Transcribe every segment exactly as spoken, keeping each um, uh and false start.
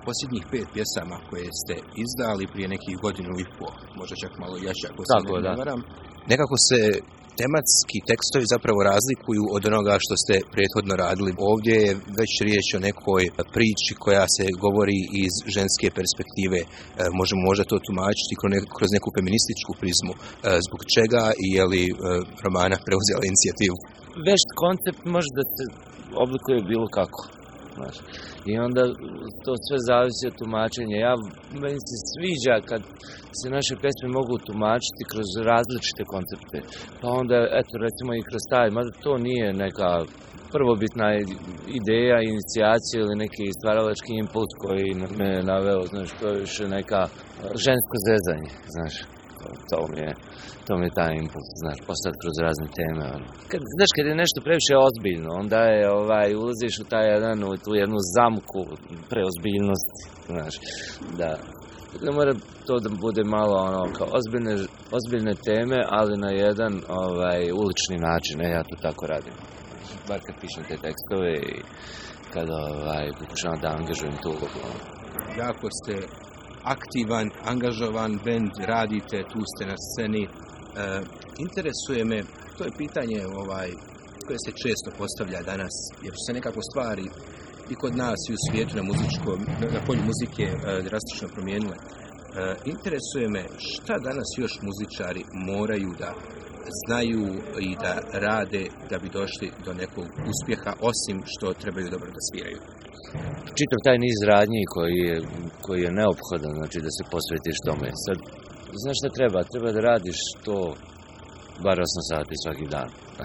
posljednjih pet pjesama koje ste izdali prije nekih godinu i pol, možda čak malo jače ako se Tako, ne da. varam, nekako se tematski tekstovi zapravo razlikuju od onoga što ste prethodno radili. Ovdje je već riječ o nekoj priči koja se govori iz ženske perspektive. E, možemo možda to tumačiti kroz neku feminističku prizmu. E, zbog čega i je li e, Romana preuzela inicijativu? Već koncept može da se oblikuje bilo kako. Znaš. I onda to sve zavisi od tumačenja. Ja, meni se sviđa kad se naše pesme mogu tumačiti kroz različite koncepte. Pa onda, eto, recimo i kroz taj, mada to nije neka prvobitna ideja, inicijacija ili neki stvaralački impuls koji me naveo, znaš, to je više neka žensko zezanje, znaš. To mi je, to mi je taj impuls, znaš, postati kroz razne teme. Ono. Kad, znaš, kad je nešto previše ozbiljno, onda je, ovaj, ulaziš u taj jedan, u tu jednu zamku preozbiljnosti, znaš, da, da mora to da bude malo, ono, kao ozbiljne, ozbiljne teme, ali na jedan, ovaj, ulični način, e, ja to tako radim. Bar kad pišem te tekstove i kad, ovaj, pokušavam da angažujem tu ulogu. Jako ste aktivan, angažovan bend, radite, tu ste na sceni. E, interesuje me, to je pitanje ovaj, koje se često postavlja danas, jer su se nekako stvari i kod nas i u svijetu na, muzičkom, na polju muzike e, drastično promijenile. E, interesuje me šta danas još muzičari moraju da znaju i da rade da bi došli do nekog uspjeha, osim što trebaju dobro da sviraju. Čitav taj niz radnji koji je, koji je neophodan, znači da se posvetiš tome. Sad, znaš šta treba? Treba da radiš to bar osam sati svaki dan.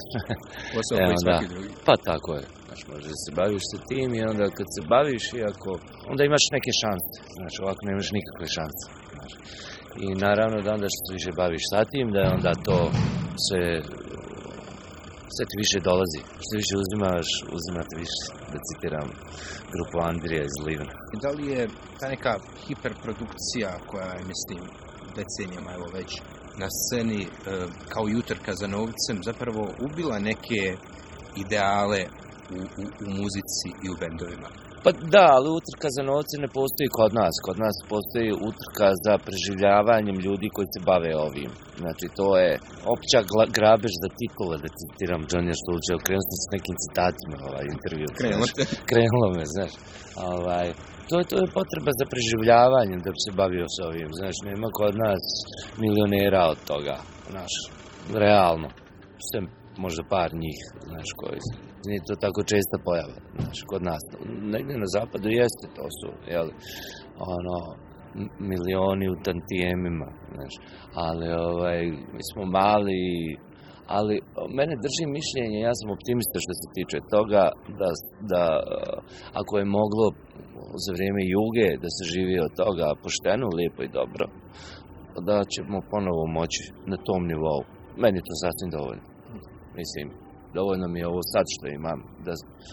Posao koji svaki drugi. Pa tako je. Znači, možeš da se baviš sa tim i onda kad se baviš, iako, onda imaš neke šanse. Znači, ovako nemaš nikakve šanse. Znači, i naravno da onda što se više baviš sa tim, da onda to sve, sve ti više dolazi. Što više uzimaš, uzimate više, da citiram grupu Andrija iz Livna. Da li je ta neka hiperprodukcija koja je, mislim, decenijama evo već na sceni e, kao i utrka za novcem zapravo ubila neke ideale u, u, u muzici i u bendovima? Pa da, ali utrka za novce ne postoji kod nas. Kod nas postoji utrka za preživljavanjem ljudi koji se bave ovim. Znači, to je opća grabež za titule, da citiram Johnny Stulčeva. Krenuo sam s nekim citatima ovaj intervju. Krenulo te. Krenulo me, znaš. Ovaj, to, je, to je potreba za preživljavanjem da bi se bavio s ovim. Znaš, nema kod nas milionera od toga. Znaš, realno. Sve možda par njih, znaš, koji nije to tako česta pojava, znaš, kod nas. Negdje na zapadu jeste, to su, jel, ono, milioni u tantijemima, znaš, ali, ovaj, mi smo mali, ali mene drži mišljenje, ja sam optimista što se tiče toga, da, da ako je moglo za vrijeme Juge da se živi od toga pošteno, lijepo i dobro, da ćemo ponovo moći na tom nivou. Meni je to sasvim dovoljno. Mislim, dovoljno mi je ovo sad što imam, da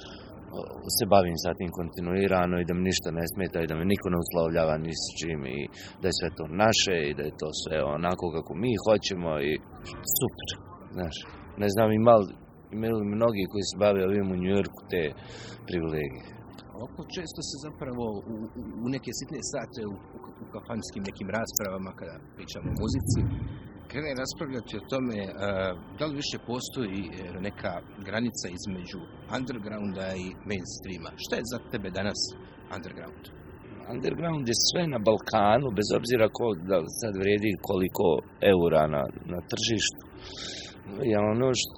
se bavim sa tim kontinuirano i da mi ništa ne smeta i da me niko ne uslovljava ni s čim i da je sve to naše i da je to sve onako kako mi hoćemo i super, znaš. Ne znam, imali, imali mnogi koji se bave ovim u New Yorku te privilegije. Oko često se zapravo u, u, u neke sitne sate u, u, u kafanskim nekim raspravama kada pričamo o muzici krene raspravljati o tome uh, da li više postoji neka granica između undergrounda i mainstreama. Šta je za tebe danas underground? Underground je sve na Balkanu, bez obzira ko, da sad vrijedi koliko eura na, na tržištu. Je ono što,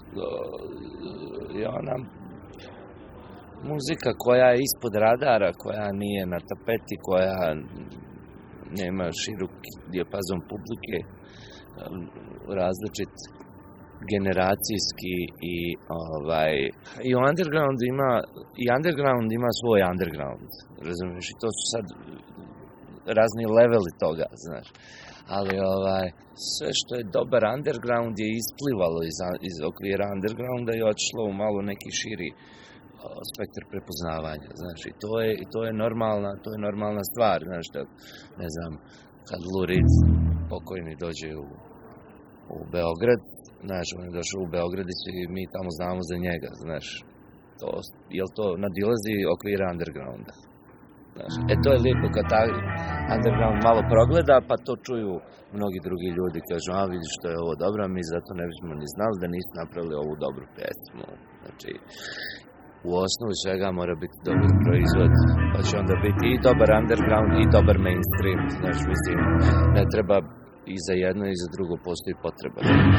je ona muzika koja je ispod radara, koja nije na tapeti, koja nema širok dijapazon publike, različit generacijski i ovaj i underground ima i underground ima svoj underground, razumiješ, i to su sad razni leveli toga, znaš, ali ovaj sve što je dobar underground je isplivalo iz, iz okvira undergrounda i otišlo u malo neki širi spektar prepoznavanja, znaš, i to je, i to je normalna, to je normalna stvar, znaš, da, ne znam, kad Lou Reed pokojni dođe u, u Beograd, znaš, on je došao u Beograd i mi tamo znamo za njega, znaš, to, jel to nadilazi okvira undergrounda? Znaš. E to je lijepo kad taj underground malo progleda, pa to čuju mnogi drugi ljudi, kažu, a vidiš što je ovo dobro, mi zato ne bismo ni znali da nisu napravili ovu dobru pjesmu. Znači, u osnovu svega mora biti dobar proizvod, pa će onda biti i dobar underground i dobar mainstream. Znaš, mislim, ne treba i za jedno i za drugo postoji potreba.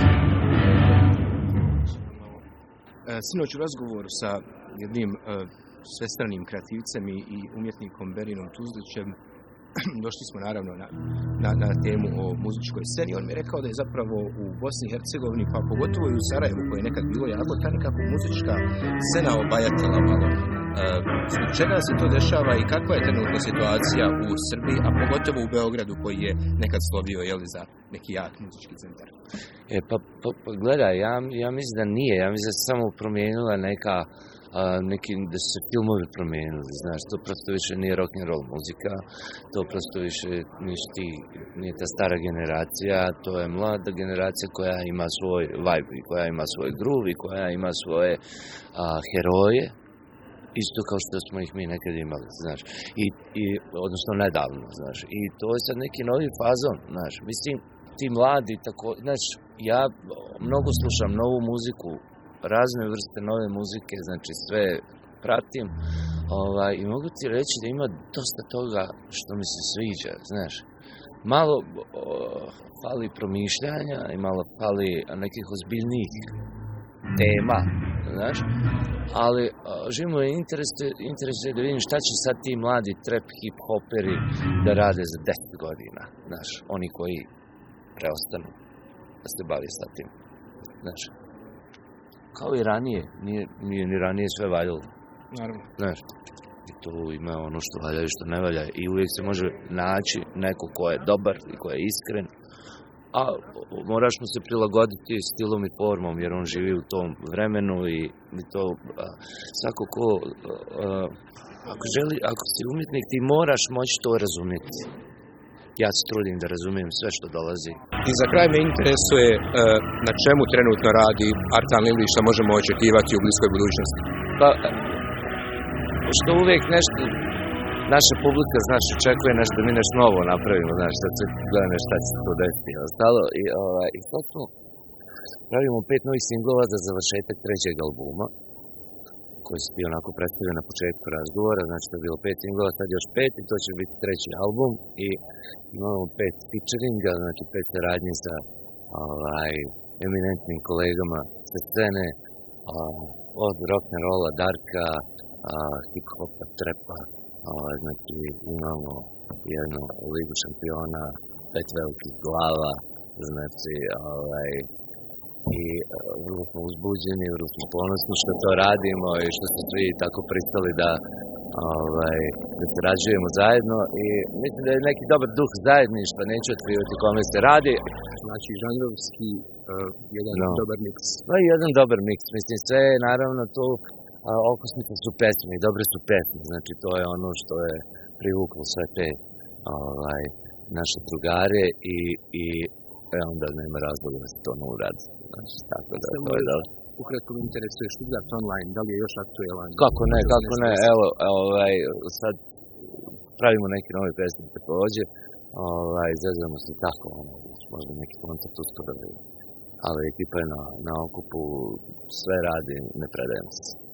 Sinoć u razgovoru sa jednim uh, svestranim kreativcem i, i umjetnikom Berinom Tuzlićem došli smo naravno na, na, na temu o muzičkoj sceni. On mi je rekao da je zapravo u Bosni i Hercegovini, pa pogotovo i u Sarajevu, koje je nekad bilo jako, ta nekako muzička scena obajatila malo. Uh, zbog čega se to dešava i kakva je trenutna situacija u Srbiji, a pogotovo u Beogradu koji je nekad slovio jeli, za neki jak muzički centar? E, pa, pa, pa gledaj, ja, ja mislim da nije, ja mislim da se samo promijenila neka, a, neki, da su se filmovi promijenili, znaš, to prosto više nije rock and roll muzika, to prosto više ništi, nije ta stara generacija, to je mlada generacija koja ima svoj vibe, koja ima svoj groove i koja ima svoje a, heroje, isto kao što smo ih mi nekad imali, znaš, i, i, odnosno nedavno, znaš, i to je sad neki novi fazon, znaš, mislim, ti mladi, tako, znaš, ja mnogo slušam novu muziku, razne vrste nove muzike, znači sve pratim, ovaj, i mogu ti reći da ima dosta toga što mi se sviđa, znaš, malo o, fali promišljanja i malo fali nekih ozbiljnijih tema, znaš, ali živimo je interesuje, interesuje da vidim šta će sad ti mladi trap hip hoperi da rade za deset godina, znaš, oni koji preostanu da se bavi sa tim, znaš, kao i ranije, nije, nije ni ranije sve valjalo, naravno, znaš, i tu ima ono što valja i što ne valja i uvijek se može naći neko ko je dobar i ko je iskren, a moraš mu se prilagoditi stilom i formom, jer on živi u tom vremenu i, i to a, svako ko, a, ako želi, ako si umjetnik, ti moraš moći to razumjeti. Ja se trudim da razumijem sve što dolazi. I za kraj me interesuje uh, na čemu trenutno radi Artan Lilić, što možemo očekivati u bliskoj budućnosti. Pa, što uvijek nešto, naša publika, znaš, očekuje nešto, mi nešto novo napravimo, znaš, sad se gledamo šta će se to desiti. Ostalo, i, ovaj, i sad smo, pravimo pet novih singlova za završetak trećeg albuma, koji se bio onako predstavio na početku razgovora, znači to je bilo pet singlova, sad još pet i to će biti treći album i imamo pet featuringa, znači pet saradnje sa ovaj, eminentnim kolegama sa scene, a, od rock'n'rolla, darka, hip-hopa, trepa, a, znači imamo jednu ligu šampiona, pet velikih glava, znači ovaj, i vrlo smo uzbuđeni, vrlo smo ponosni što to radimo i što smo svi tako pristali da, ovaj, da sarađujemo zajedno i mislim da je neki dobar duh zajedništva, neću otkrivati kome se radi. Znači žanrovski uh, jedan no. dobar miks. No i jedan dobar miks, mislim sve je naravno to, a, okosnica su pesme i dobre su pesme, znači to je ono što je privuklo sve te ovaj, naše drugare i, i e, onda nema razloga da se to ne uradi. Znači, tako da, to je dobro. Ukratko me interesuje Stuttgart Online, da li je još aktuelan? Kako ne, kako ne, evo, ovaj, sad pravimo neki novi pesmi takođe, ovaj, zezamo se tako, ono, možda neki koncert uskoro, ali ekipa je na, na okupu, sve radi, ne predajemo se.